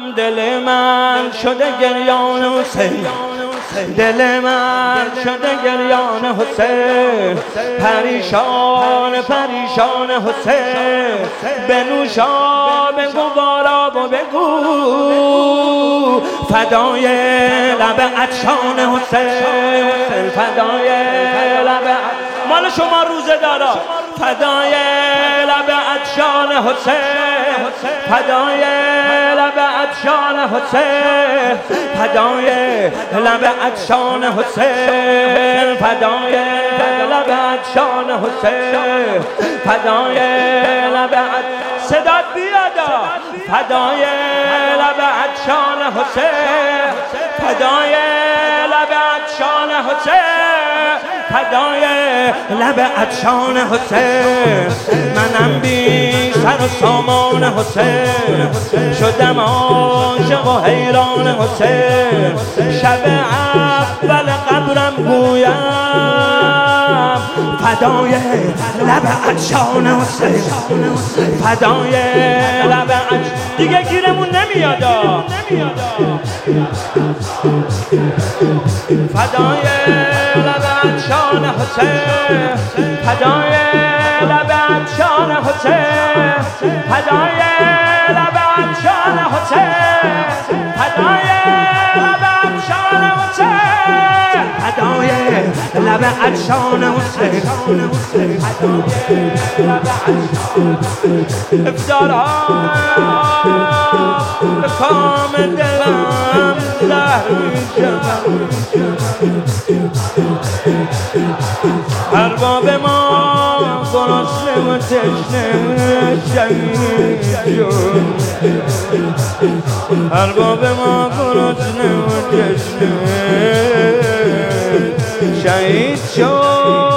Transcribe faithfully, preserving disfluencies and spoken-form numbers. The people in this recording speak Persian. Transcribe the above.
دل من شده گریان حسین، دل من شده گریان حسین، پریشان پریشان حسین، بنوشا بگو بارا و بگو فدای لب عطشان حسین، فدای لب مال شما روزه دارا، فدای لب عطشان حسین، فدای لب عطشان حسین، فدای لب عطشان حسین، فدای لب عطشان حسین، فدای لب صدات بیادا، فدای لب عطشان حسین، فدای لب عطشان حسین، فدای لب عطشان حسین، منم بی سر و سامان حسین، شدم عاشق و حیران حسین، شب اول قبرم گویم فدای لب عطشان حسین، فدای لب عطشان دیگه گیرمون نمیادا، فدای لب عطشان حسین، فدای لب عطشان حسین، فدای لب عطشان حسین، فدای لب عطشان حسین، فدای لب عطشان حسین، افطارها به کام دلم زهر میشود، ارباب ما گرسنه و تشنه شهید شد، ارباب ما گرسنه و تشنه شهید شد.